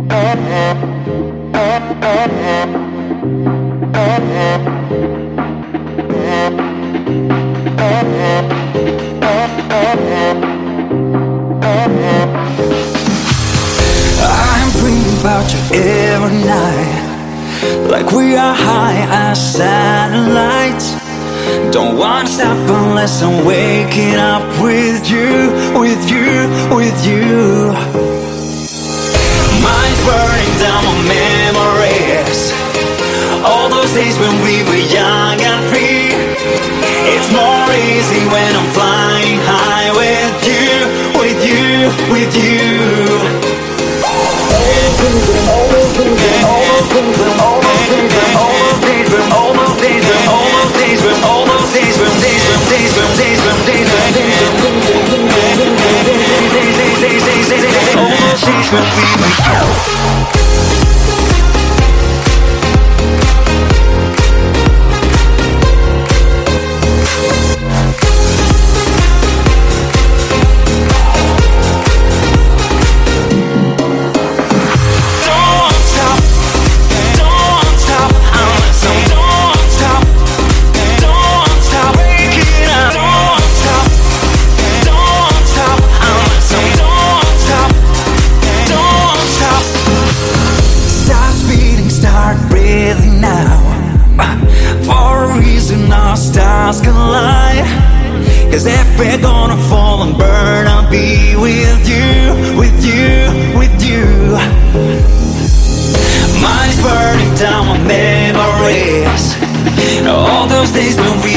I'm dreaming about you every night, like we are high as satellites. Don't wanna stop unless I'm waking up with you, with you, with you. Mind's burning down my memories, all those days when we were young and free. It's more easy when I'm flying high with you, with you, with you. Stars collide, 'cause if we're gonna fall and burn, I'll be with you, with you, with you. Mine's burning down my memories, all those days when we